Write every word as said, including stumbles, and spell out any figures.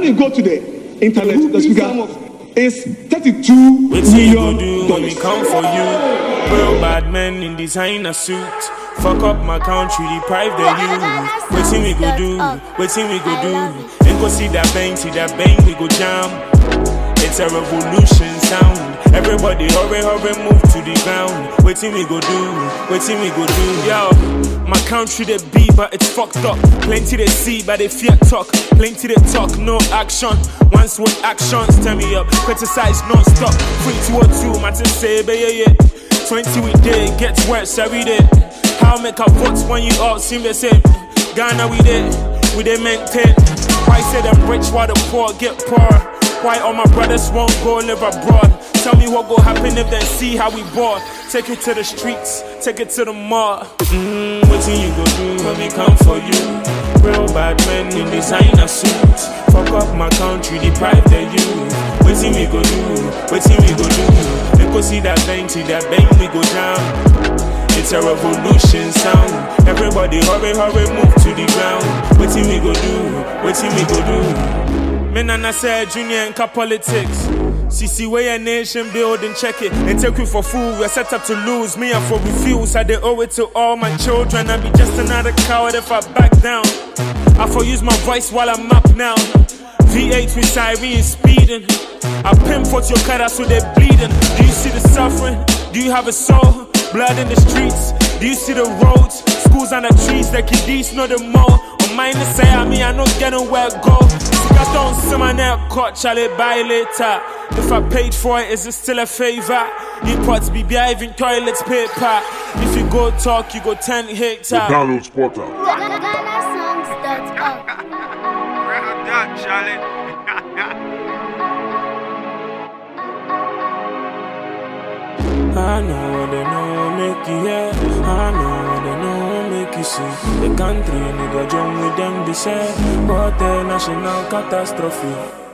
you go to the internet, the figure is thirty-two million do when we come for you. Real bad men in designer suits. Fuck up my country, deprive the youth. Waiting we go do, waiting we go do. Ain't go see that bang, see that bang, we go jam. It's a revolution sound. Everybody hurry, hurry, move to the ground. Waiting we go do, waiting we go do. Yo, my country they be, but it's fucked up. Plenty they see, but they fear talk. Plenty they talk, no action. Once with actions, turn me up. Criticize non-stop. Three, two, or two, my to say, baby, yeah. Twenty we day, gets worse every day. How make our votes when you all seem the same? Ghana we did, we they maintain. Why say them rich while the poor get poorer? Why all my brothers won't go live abroad? Tell me what go happen if they see how we bought. Take it to the streets, take it to the mall. Mmm, what you go do when we come for you? Real bad men in designer suits. Fuck up my country, deprive the youth. What we go do, what we go do? They go see that bang, see that bang, we go down. It's a revolution sound. Everybody hurry, hurry, move to the ground. What we go do, what we go do? Men and I said junior and car politics. C C way a nation building, check it. And take you for food, we're set up to lose. Me and for refuse, I they owe it to all my children. I be just another coward if I back down. I for use my voice while I'm up now. V eight with siren speeding. I pimp what your cut out so they bleeding. Do you see the suffering? Do you have a soul? Blood in the streets. Do you see the roads? Schools and the trees, the kiddies know the more. On mine say I mean I know getting where I go. I don't see my neck caught, shall it buy later? If I paid for it, is it still a favor? Imports B B I, even toilets paper. If you go talk, you go ten hectare. Download Spotter. Ghana songs dot com. Well done, Charlie. I know they know make you hear. I know they know make you see. The country nigga join with them be said, but the national catastrophe.